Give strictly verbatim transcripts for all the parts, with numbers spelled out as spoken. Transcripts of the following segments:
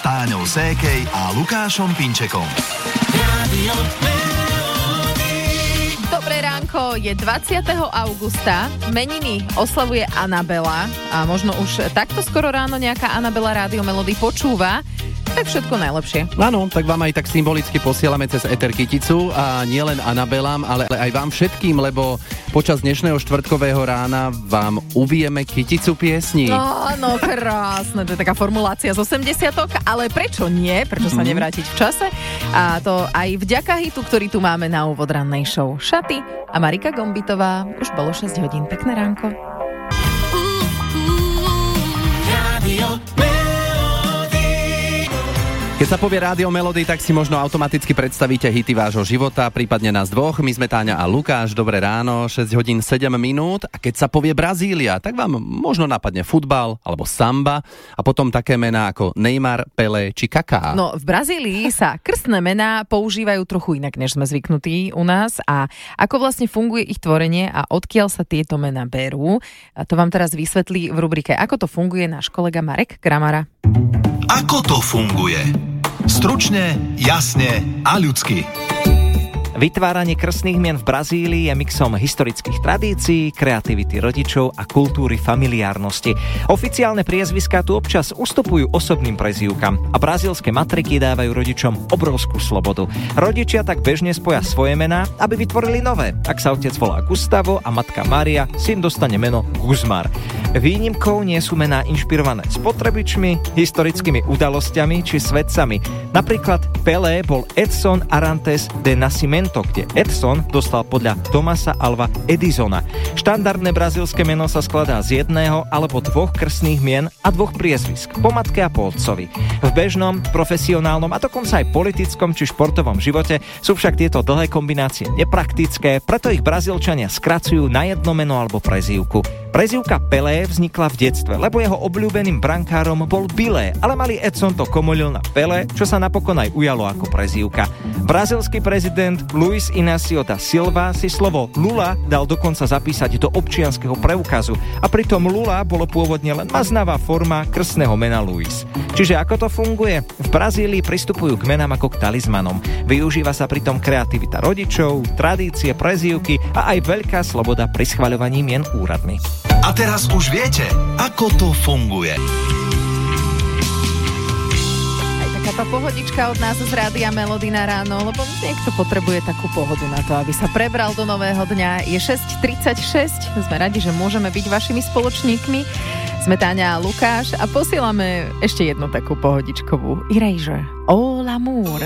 s Táňou Sékej a Lukášom Pinčekom. Rádio Dobré ránko, je dvadsiateho augusta, meniny oslavuje Anabela a možno už takto skoro ráno nejaká Anabela Rádio Melody počúva. Tak všetko najlepšie. Áno, tak vám aj tak symbolicky posielame cez Eter kyticu a nielen Anabelám, ale aj vám všetkým, lebo počas dnešného štvrtkového rána vám uvieme kyticu piesní. Áno, krásne, to je taká formulácia z osemdesiatok, ale prečo nie? Prečo sa nevrátiť v čase? A to aj vďaka hitu, ktorý tu máme na úvod rannej show. Šaty a Marika Gombitová. Už bolo šesť hodín. Pekné ránko. Rádio Keď sa povie Rádio Melody, tak si možno automaticky predstavíte hity vášho života, prípadne nás dvoch. My sme Táňa a Lukáš, dobré ráno, šesť hodín sedem minút. A keď sa povie Brazília, tak vám možno napadne futbal alebo samba a potom také mená ako Neymar, Pelé či Kaká. No, v Brazílii sa krstné mená používajú trochu inak, než sme zvyknutí u nás. A ako vlastne funguje ich tvorenie a odkiaľ sa tieto mená berú, a to vám teraz vysvetlí v rubrike Ako to funguje náš kolega Marek Kramara. Ako to funguje? Stručne, jasne a ľudsky. Vytváranie krstných mien v Brazílii je mixom historických tradícií, kreativity rodičov a kultúry familiárnosti. Oficiálne priezviská tu občas ustupujú osobným prezývkam a brazílske matriky dávajú rodičom obrovskú slobodu. Rodičia tak bežne spoja svoje mená, aby vytvorili nové. Ak sa otec volá Gustavo a matka Mária, syn dostane meno Guzmar. Výnimkou nie sú mená inšpirované spotrebičmi, historickými udalosťami či svedcami. Napríklad Pelé bol Edson Arantes de Nascimento, kde Edson dostal podľa Thomasa Alva Edisona. Štandardné brazílske meno sa skladá z jedného alebo dvoch krstných mien a dvoch priezvisk, po matke a po otcovi. V bežnom, profesionálnom a dokonca aj politickom či športovom živote sú však tieto dlhé kombinácie nepraktické, preto ich Brazílčania skracujú na jedno meno alebo prezývku. Prezývka Pelé vznikla v detstve, lebo jeho obľúbeným brankárom bol Bilé, ale malý Edson to komolil na Pelé, čo sa napokon aj ujalo ako prezývka. Brazílsky prezident Luis Inácio da Silva si slovo Lula dal dokonca zapísať do občianskeho preukazu a pritom Lula bolo pôvodne len maznavá forma krstného mena Luis. Čiže ako to funguje? V Brazílii pristupujú k menám ako k talizmanom. Využíva sa pritom kreativita rodičov, tradície, prezývky a aj veľká sloboda pri schvaľovaní mien úradmi. A teraz už viete, ako to funguje. Taká pohodička od nás z Rádia Melody na ráno, lebo niekto potrebuje takú pohodu na to, aby sa prebral do nového dňa. Je šesť tridsaťšesť, sme radi, že môžeme byť vašimi spoločníkmi. Sme Táňa a Lukáš a posielame ešte jednu takú pohodičkovú. Erasure. Oh, l'amour.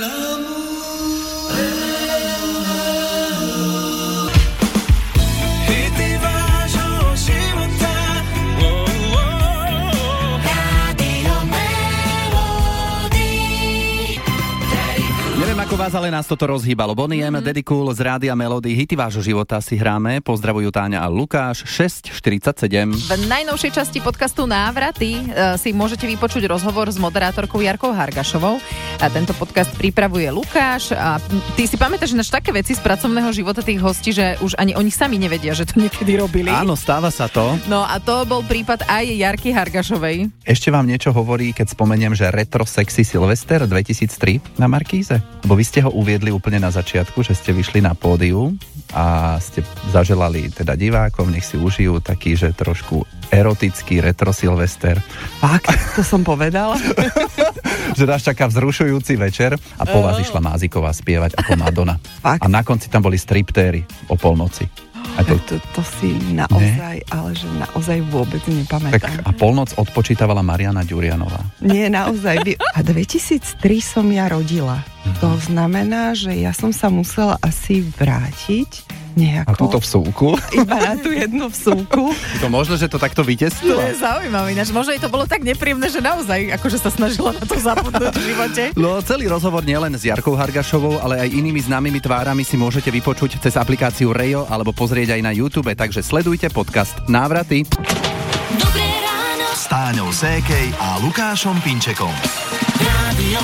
Ako vás, ale nás toto rozhýbalo. Bonnie M, mm-hmm. Daddy Cool z Rádia Melody, hity vášho života si hráme. Pozdravujú Táňa a Lukáš, šesť štyridsaťsedem. V najnovšej časti podcastu Návraty uh, si môžete vypočuť rozhovor s moderátorkou Jarkou Hargašovou. A tento podcast pripravuje Lukáš. A ty si pamätáš ináč také veci z pracovného života tých hostí, že už ani oni sami nevedia, že to niekedy robili. Áno, stáva sa to. No a to bol prípad aj Jarky Hargašovej. Ešte vám niečo hovorí, keď spomeniem, že Retro Sexy Silvester dvetisíctri na Markíze? Bo vy ste ho uviedli úplne na začiatku, že ste vyšli na pódium a ste zaželali teda divákom, nech si užijú taký, že trošku erotický retro Silvester. Fakt? To som povedala? Že nás čaká vzrušujúci večer a po vás išla Máziková spievať ako Madonna. Fakt? A na konci tam boli striptéry o polnoci. A to, to, to si naozaj, ne? Ale že naozaj vôbec nepamätám. Tak a polnoc odpočítavala Mariana Ďurianová. Nie, naozaj. A dvetisíctri som ja rodila. Mm-hmm. To znamená, že ja som sa musela asi vrátiť nejako. A túto vsúku? Iba na tú jednu vsúku. Je to možno, že to takto vytesnilo? To je zaujímavé. Možno jej to bolo tak nepríjemné, že naozaj akože sa snažila na to zabudnúť v živote. No, celý rozhovor nielen s Jarkou Hargašovou, ale aj inými známymi tvárami si môžete vypočuť cez aplikáciu Rejo alebo pozrieť aj na YouTube, takže sledujte podcast Návraty. Dobré ráno s Táňou Sékej a Lukášom Pinčekom. Rádio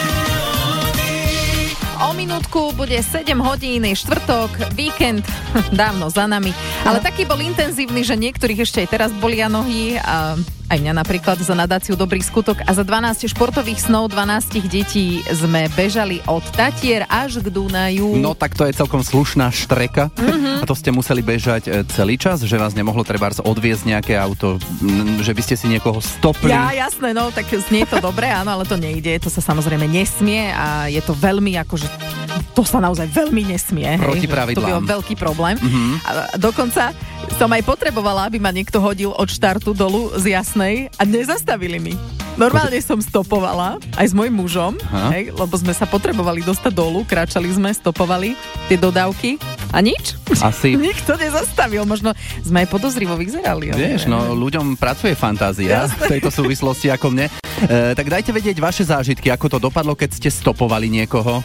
O minútku bude sedem hodín, je štvrtok, víkend dávno za nami, ale taký bol intenzívny, že niektorých ešte aj teraz bolia nohy a aj mňa napríklad, za nadáciu Dobrý skutok a za dvanásť športových snov dvanásť detí sme bežali od Tatier až k Dunaju. No tak to je celkom slušná štreka. Mm-hmm. A to ste museli bežať celý čas, že vás nemohlo trebárs odviezť nejaké auto, že by ste si niekoho stopli. Ja, jasné, no tak znie to dobre, áno, ale to nejde, to sa samozrejme nesmie a je to veľmi akože to sa naozaj veľmi nesmie. Proti pravidlám. To by bol veľký problém. Mm-hmm. A dokonca som aj potrebovala, aby ma niekto hodil od štartu dolu z Jasnej a nezastavili mi. Normálne som stopovala aj s mojím mužom, hej, lebo sme sa potrebovali dostať dolu, kráčali sme, stopovali tie dodávky a nič. Asi. Nikto nezastavil, možno sme aj podozrivo vyzerali. Vieš, no ľuďom pracuje fantázia v tejto súvislosti ako mne. E, tak dajte vedieť vaše zážitky, ako to dopadlo, keď ste stopovali niekoho.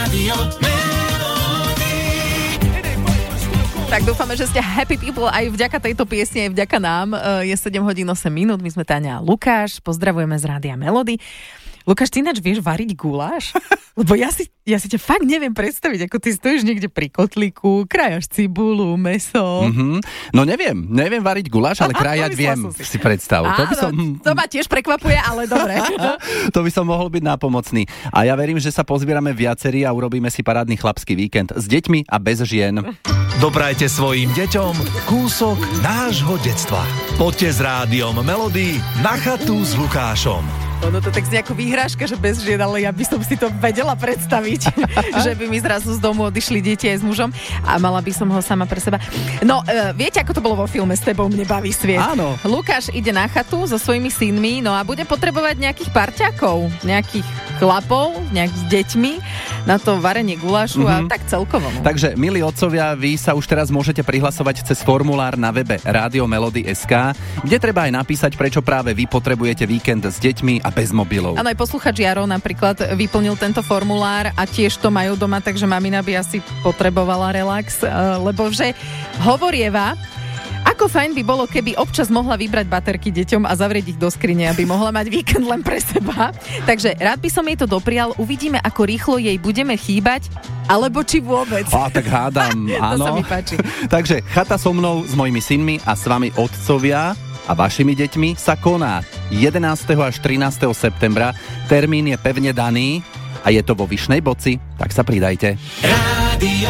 Tak dúfame, že ste happy people aj vďaka tejto piesni, aj vďaka nám. Je sedem hodín osem minút, my sme Táňa a Lukáš, pozdravujeme z Rádia Melody. Lukáš, ty ináč vieš variť guláš? Lebo ja si, ja si ťa fakt neviem predstaviť, ako ty stojíš niekde pri kotlíku, krajaš cibulu, mäso. Mm-hmm. No neviem, neviem variť guláš, ale krájať viem, si. si predstav. Á, to, by som... to ma tiež prekvapuje, ale dobre. To by som mohol byť nápomocný. A ja verím, že sa pozbierame viacerí a urobíme si parádny chlapský víkend s deťmi a bez žien. Doprajte svojim deťom kúsok nášho detstva. Poďte s Rádiom Melody na chatu s Lukášom. No to tak z nejakú výhrážka, že bez žien, ale ja by som si to vedela predstaviť, že by mi zrazu z domu odišli deti aj s mužom a mala by som ho sama pre seba. No, e, viete, ako to bolo vo filme S tebou mne baví sviet? Áno. Lukáš ide na chatu so svojimi synmi, no a bude potrebovať nejakých parťákov, nejakých chlapov, nejak s deťmi na to varenie gulášu mm-hmm. a tak celkovo. No. Takže, milí otcovia, vy sa už teraz môžete prihlasovať cez formulár na webe rádio melody bodka es ká, kde treba aj napísať, prečo práve vy potrebujete víkend s deťmi a bez mobilov. Áno, aj posluchač Jaro napríklad vyplnil tento formulár a tiež to majú doma, takže mamina by asi potrebovala relax, lebo že hovorieva, ako fajn by bolo, keby občas mohla vybrať baterky deťom a zavrieť ich do skrine, aby mohla mať víkend len pre seba. Takže rád by som jej to doprial, uvidíme, ako rýchlo jej budeme chýbať, alebo či vôbec. Á, tak hádam, áno. To sa mi páči. Takže chata so mnou, s mojimi synmi a s vami otcovia a vašimi deťmi sa koná jedenásteho až trinásteho septembra. Termín je pevne daný a je to vo Vyšnej Boci, tak sa pridajte. Rádio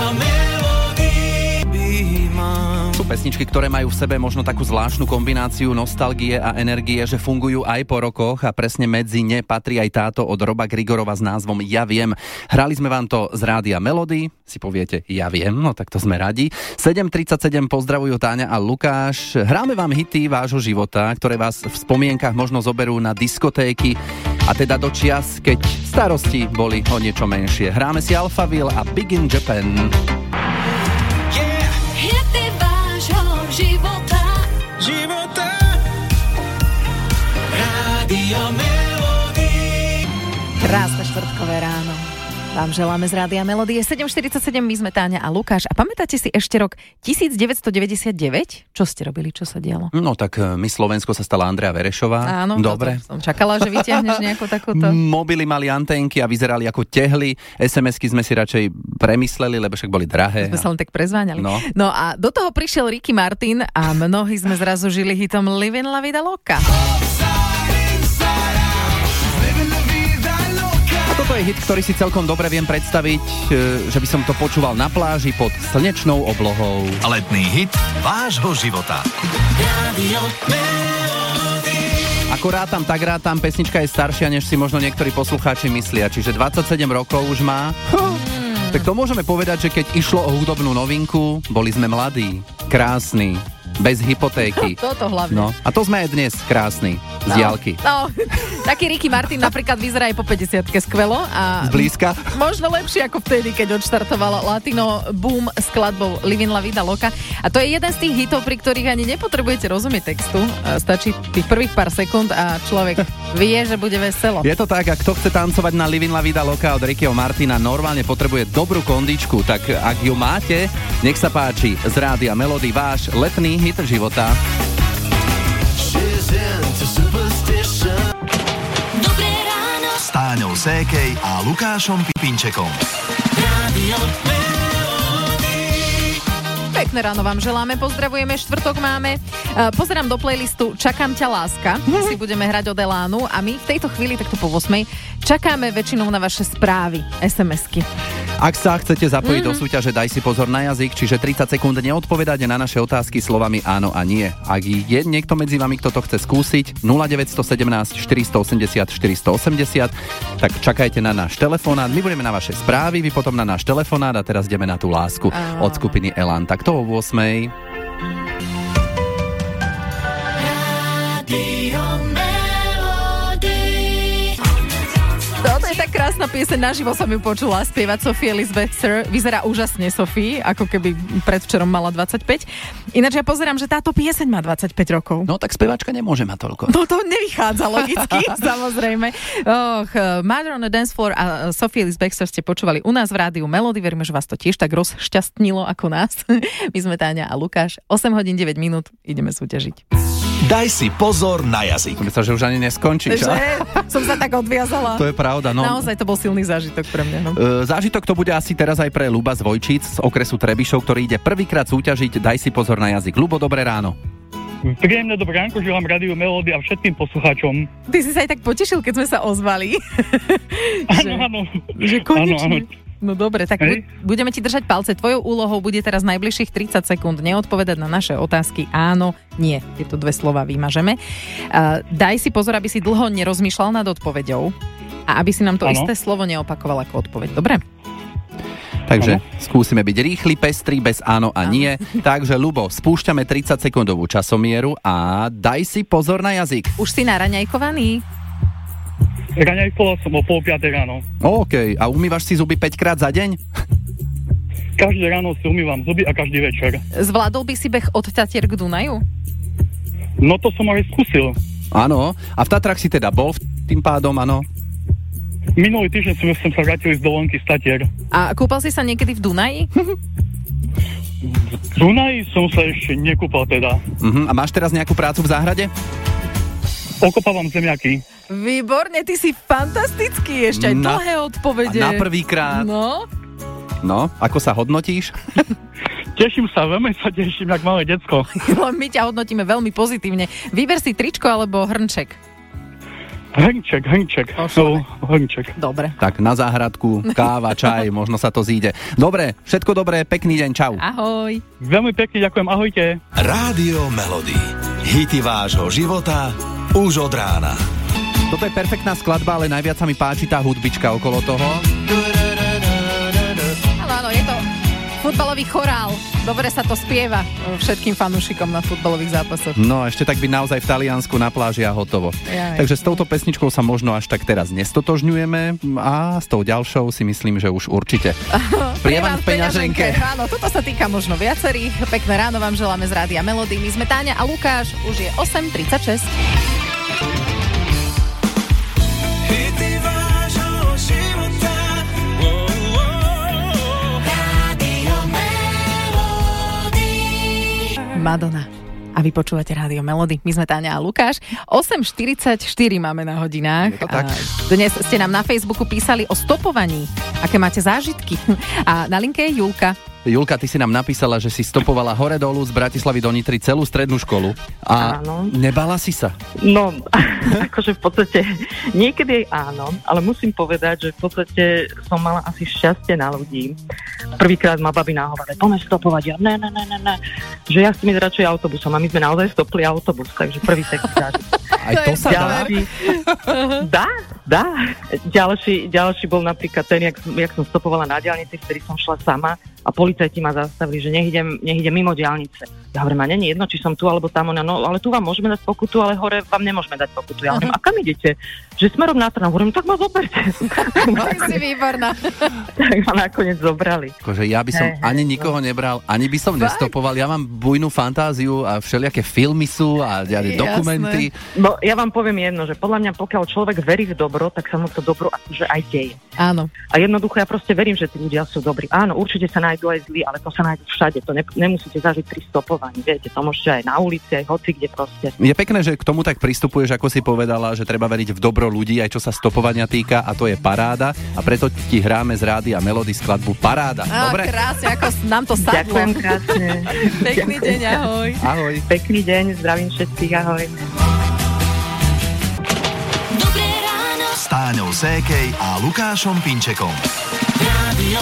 Sú pesničky, ktoré majú v sebe možno takú zvláštnu kombináciu nostalgie a energie, že fungujú aj po rokoch a presne medzi ne patrí aj táto od Roba Grigorova s názvom Ja viem. Hrali sme vám to z Rádia Melody, si poviete Ja viem, no tak to sme radi. sedem tridsaťsedem pozdravujú Táňa a Lukáš. Hráme vám hity vášho života, ktoré vás v spomienkach možno zoberú na diskotéky a teda do čias, keď starosti boli o niečo menšie. Hráme si Alphaville a Big in Japan. Života, života. Rádio Melody. Krásne štvrtkové ráno. Vám želáme z Rádia Melody. Je sedem štyridsaťsedem, my sme Táňa a Lukáš. A pamätáte si ešte rok devätnásťstodeväťdesiatdeväť? Čo ste robili, čo sa dialo? No tak my Slovensko sa stala Andrea Verešová. Áno, dobre. Som čakala, že vyťahneš nejakú takúto. Mobily mali anténky a vyzerali ako tehly. es em esky sme si radšej premysleli, lebo však boli drahé. Sme sa len tak prezváňali. No. no a do toho prišiel Ricky Martin a mnohí sme zrazu žili hitom Livin' la vida loca. Toto je hit, ktorý si celkom dobre viem predstaviť, že by som to počúval na pláži pod slnečnou oblohou. Letný hit vášho života. Ako rátam, tak rátam, pesnička je staršia, než si možno niektorí poslucháči myslia, čiže dvadsaťsedem rokov už má. Tak to môžeme povedať, že keď išlo o hudobnú novinku, boli sme mladí, krásni, bez hypotéky. Toto hlavne. No, a to sme aj dnes krásni, z diaľky. No, taký Ricky Martin napríklad vyzerá aj po päťdesiatke skvelo. A zblízka? Možno lepšie ako vtedy, keď odštartovala Latino boom skladbou Livin' la vida loca. A to je jeden z tých hitov, pri ktorých ani nepotrebujete rozumieť textu. Stačí tých prvých pár sekúnd a človek vie, že bude veselo. Je to tak, a kto chce tancovať na Livin' la vida loca od Rickyho Martina, normálne potrebuje dobrú kondičku, tak ak ju máte, nech sa páči, z Rádia Melody váš letný hit života. Dobré ráno s Táňou Sékej a Lukášom Pipinčekom. Rádio Pekné ráno vám želáme, pozdravujeme, štvrtok máme Pozerám do playlistu Čakám ťa láska, si budeme hrať od Elánu a my v tejto chvíli, takto po ôsmej, čakáme väčšinou na vaše správy, es em esky. Ak sa chcete zapojiť Mhm. do súťaže, daj si pozor na jazyk, čiže tridsať sekúnd neodpovedať na naše otázky slovami áno a nie. Ak je niekto medzi vami, kto to chce skúsiť, nula deväť jedna sedem, štyri osem nula, štyri osem nula, tak čakajte na náš telefonát, my budeme na vaše správy, vy potom na náš telefonát a teraz ideme na tú lásku od skupiny Elán. Tak to o ôsmej. Toto je tak krásna pieseň, naživo som ju počula spievať Sophie Ellis Bextor. Vyzerá úžasne Sophie, ako keby predvčerom mala dvadsaťpäť. Ináč ja pozerám, že táto pieseň má dvadsaťpäť rokov. No tak speváčka nemôže mať toľko. No to nevychádza logicky, samozrejme. Och, Mother on the Dance Floor a Sophie Ellis Bextor ste počúvali u nás v rádiu Melody. Veríme, že vás to tiež tak rozšťastnilo ako nás. My sme Táňa a Lukáš. osem hodín deväť minút, ideme súťažiť. Daj si pozor na jazyk. Myslím, že už ani neskončíš. Že som sa tak odviazala. To je pravda, no. Naozaj to bol silný zážitok pre mňa. No. E, zážitok to bude asi teraz aj pre Ľuba z Vojčíc z okresu Trebišov, ktorý ide prvýkrát súťažiť. Daj si pozor na jazyk. Ľubo, dobré ráno. Príjemné dobré ránko, želám rádiu Melody a všetkým poslucháčom. Ty si sa aj tak potešil, keď sme sa ozvali. Áno, áno. Že konečne. Áno, áno. No dobre, tak bu- budeme ti držať palce. Tvojou úlohou bude teraz najbližších tridsať sekúnd neodpovedať na naše otázky áno, nie. Tieto dve slova vymažeme. Uh, daj si pozor, aby si dlho nerozmýšľal nad odpoveďou a aby si nám to áno. isté slovo neopakoval ako odpoveď. Dobre? Takže Áno. skúsime byť rýchli, pestrý, bez áno a nie. Takže, Ľubo, spúšťame tridsaťsekundovú časomieru a daj si pozor na jazyk. Už si naraňajkovaný? Raňajkoval som o pol piatej ráno. OK, a umývaš si zuby päť krát za deň? Každé ráno si umývam zuby a každý večer. Zvládol by si beh od Tatier k Dunaju? No to som aj skúsil. Áno, a v Tatrách si teda bol tým pádom, áno? Minulý týždeň som, som sa vrátil z dovolenky z Tatier. A kúpal si sa niekedy v Dunaji? V Dunaji som sa ešte nekúpal teda. Uh-huh. A máš teraz nejakú prácu v záhrade? Okopávam zemiaky. Výborne, ty si fantastický, ešte aj Na- dlhé odpovede. A na prvýkrát. No, No, ako sa hodnotíš? Teším sa, veľmi sa teším, jak malé decko. my ťa hodnotíme veľmi pozitívne. Vyber si tričko alebo hrnček. Hrnček, hrnček. No, hrnček. Dobre. Tak na záhradku, káva, čaj, možno sa to zíde. Dobre, všetko dobré, pekný deň, čau. Ahoj. Veľmi pekne ďakujem, ahojte. Rádio Melody. Hity vášho života už od rána. Toto je perfektná skladba, ale najviac sa mi páči tá hudbička okolo toho. Áno, áno, je to futbalový chorál. Dobre sa to spieva všetkým fanúšikom na futbalových zápasoch. No, ešte tak byť naozaj v Taliansku na pláži a hotovo. Jaj. Takže s touto pesničkou sa možno až tak teraz nestotožňujeme a s tou ďalšou si myslím, že už určite. Prievan v peňaženke. Áno, toto sa týka možno viacerých. Pekné ráno vám želáme z Rádia Melody. My sme Táňa a Lukáš. Už je osem tridsaťšesť. Hity vášho života. Oh, oh, oh. Rádio Melody. Madonna. A vy počúvate Rádio Melody. My sme Táňa a Lukáš. osem štyridsaťštyri máme na hodinách. Je to tak. A dnes ste nám na Facebooku písali o stopovaní. Aké máte zážitky? A na linke je Julka. Julka, ty si nám napísala, že si stopovala hore dolu z Bratislavy do Nitry celú strednú školu. A Áno. nebala si sa? No, akože v podstate niekedy aj áno, ale musím povedať, že v podstate som mala asi šťastie na ľudí. Prvýkrát ma babi nahovorili, poďme stopovať, ja ne, ne, ne, ne, ne, že ja si mi radšej autobusom a my sme naozaj stopli autobus, takže prvý taký zážitok. Aj to sa dá? Ďalší, dá, dá. Ďalší, ďalší bol napríklad ten, jak, jak som stopovala na diaľnici, vtedy som šla sama a policajti ma zastavili, že nech idem, nech idem mimo diaľnice. Ja hovorím, a nie je jedno, či som tu alebo tam, ona, no ale tu vám môžeme dať pokutu, ale hore vám nemôžeme dať pokutu. Ja hovorím, a kam idete? Že smerom na Trnov. Hovorím, tak ma zoberte. Ty si výborná. Tak ma nakoniec zobrali. Akože ja by som Hej, hej, ani nikoho nebral, ani by som nestopoval. Ja mám bujnú fantáziu a všelijaké filmy sú a ja, Jasné. dokumenty. No ja vám poviem jedno, že podľa mňa pokiaľ človek verí v dobro, tak sa mu to dobro akože aj deje. Áno. A jednoducho ja proste verím, že tí ľudia sú dobrí. Áno, určite sa nájdú aj zlí, ale to sa nájde všade. To ne, nemusíte zažiť pri stopovaní. Viete, to môžete aj na ulici, aj hoci kde proste. Je pekné, že k tomu tak pristupuješ, ako si povedala, že treba veriť v dobro ľudí, aj čo sa stopovania týka, a to je Paráda. A preto ti hráme z Rádia Melody skladbu Paráda. Á, Dobre? krásne, ako nám to sadlo. Ďakujem krásne. Pekný deň, ahoj. Ahoj. Pekný deň, zdravím všetkých, ahoj. Dobré ráno S Táňou Sékej a Lukášom Pinčekom. Radio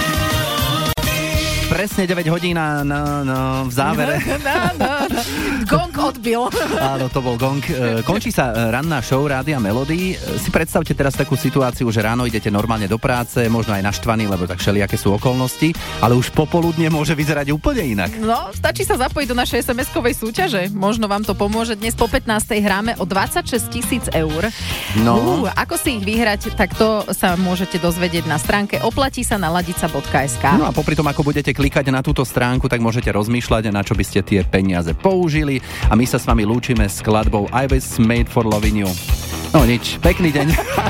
Presne deväť hodín na, na, na, v závere. No, no, no. Gong odbil. Áno, to bol gong. E, Končí sa e, ranná show Rádia Melody. E, Si predstavte teraz takú situáciu, že ráno idete normálne do práce, možno aj naštvaní, lebo tak všelijaké sú okolnosti, ale už popoludne môže vyzerať úplne inak. No, stačí sa zapojiť do našej es em eskovej súťaže. Možno vám to pomôže. Dnes po pätnástej hráme o dvadsaťšesť tisíc eur. No. Uh, ako si ich vyhrať, tak to sa môžete dozvedieť na stránke oplatí sa na ladica bodka es ká. No a popri tom, ako budete klikať na túto stránku, tak môžete rozmýšľať, na čo by ste tie peniaze použili. A my sa s vami lúčime s skladbou I was made for loving you. No nič, pekný deň.